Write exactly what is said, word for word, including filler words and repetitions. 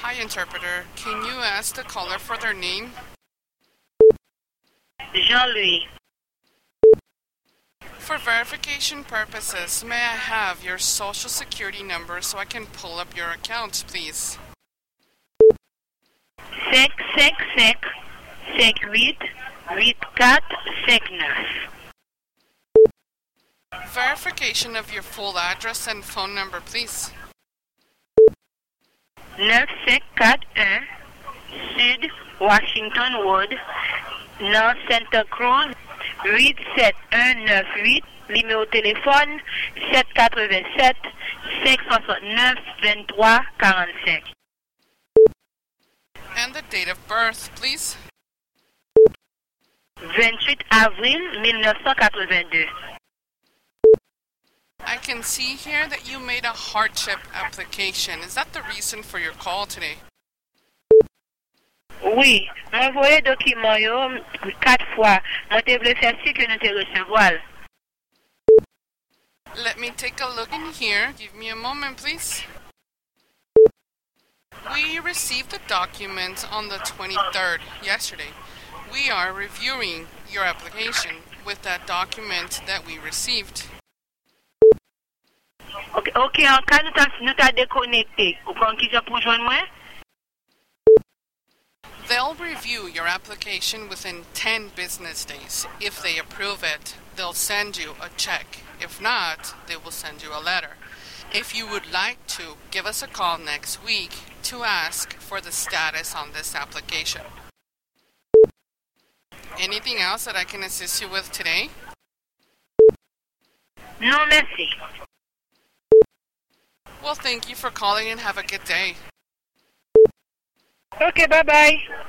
Hi, interpreter. Can you ask the caller for their name? Jean-Louis. For verification purposes, may I have your social security number so I can pull up your account, please? cinq cinq cinq cinq huit huit quatre cinq neuf. Verification of your full address and phone number, please. neuf cinq quatre un Sud Washington Road, North Santa Cruz, huit sept un neuf huit, numéro de téléphone sept huit sept cinq six neuf deux trois quatre cinq. And the date of birth, please. vingt-huit avril mille neuf cent quatre-vingt-deux. I can see here that you made a hardship application. Is that the reason for your call today? Oui, mwen voye document yo quatre fois. Mwen te vle fè si ke nou te recevoil. Let me take a look in here. Give me a moment, please. We received the document on the twenty-third, yesterday. We are reviewing your application with that document that we received. Ok, ok, an ka nou ta, nou ta dekonekte. Ou kon ki jan pou joun mwen? They'll review your application within ten business days. If they approve it, they'll send you a check. If not, they will send you a letter. If you would like to, give us a call next week to ask for the status on this application. Anything else that I can assist you with today? Non, merci. Well, thank you for calling and have a good day. Ok, bye-bye.